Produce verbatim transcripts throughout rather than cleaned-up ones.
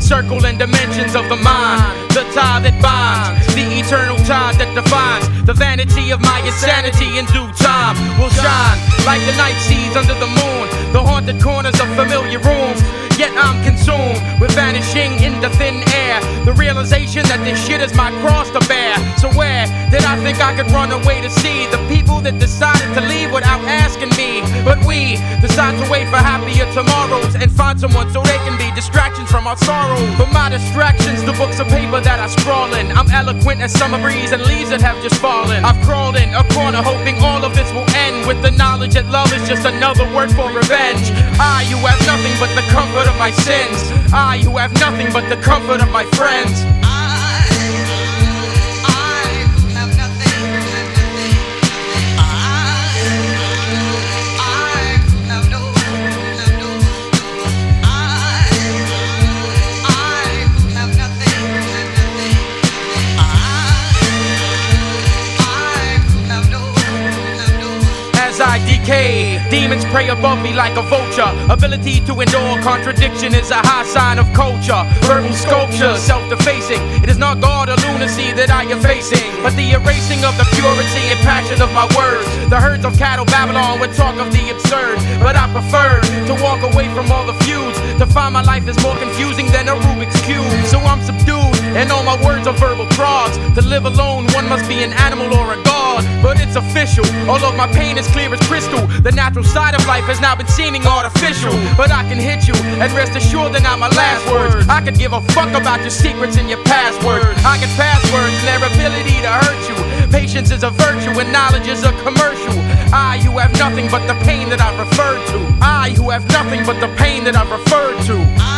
circle and dimensions of the mind, the tie that binds, the eternal tie that defines the vanity of my insanity. In due time will shine like the night sees under the moon, the haunted corners of familiar rooms. Yet I'm consumed with vanishing into thin air, the realization that this shit is my cross to bear. So where did I think I could run away to see the people that decided to leave without asking me? But we decide to wait for happier tomorrows and find someone so they can be distractions from our sorrows. But my distractions, the books of paper that I scrawl in. I'm eloquent as summer breeze and leaves that have just fallen. I've crawled in a corner hoping all of this will end with the knowledge that love is just another word for revenge. I who have nothing but the comfort of my sins, I who have nothing but the comfort of my friends. I decay, demons prey above me like a vulture. Ability to endure contradiction is a high sign of culture. Verbal sculpture, self-defacing. It is not God or lunacy that I am facing, but the erasing of the purity and passion of my words. The herds of cattle Babylon would talk of the absurd, but I prefer to walk away from all the feuds, to find my life is more confusing than a Rubik's Cube. So I'm subdued, and all my words are verbal frauds. To live alone, one must be an animal or a god. But it's official, all of my pain is clear as crystal. The natural side of life has now been seeming artificial. But I can hit you, and rest assured they're not my last words. I could give a fuck about your secrets and your passwords. I can passwords and their ability to hurt you. Patience is a virtue and knowledge is a commercial. I who have nothing but the pain that I've referred to. I who have nothing but the pain that I've referred to.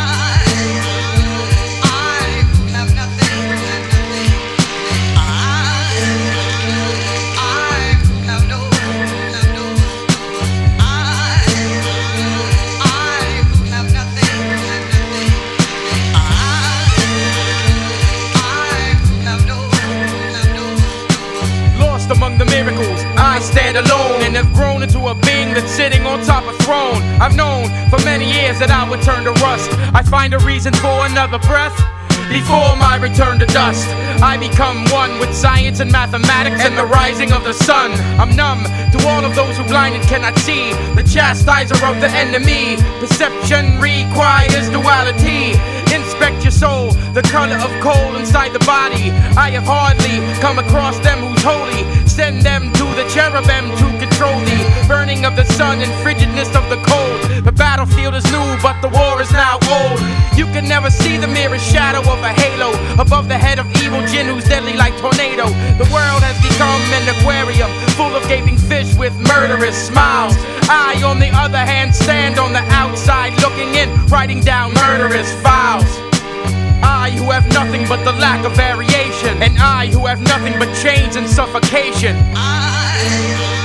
Among the miracles, I stand alone and have grown into a being that's sitting on top of throne. I've known for many years that I would turn to rust. I find a reason for another breath before my return to dust. I become one with science and mathematics and the rising of the sun. I'm numb to all of those who blinded cannot see the chastiser of the enemy. Perception requires duality. Inspect your soul, the color of coal inside the body. I have hardly come across them who's holy. Send them to the cherubim to control the burning of the sun and frigidness of the cold. The battlefield is new, but the war is now old. You can never see the merest shadow of a halo above the head of evil jinn who's deadly like tornado. The world has become an aquarium full of gaping fish with murderous smiles. I, on the other hand, stand on the outside looking in, writing down murderous files. I who have nothing but the lack of variation, and I who have nothing but chains and suffocation. I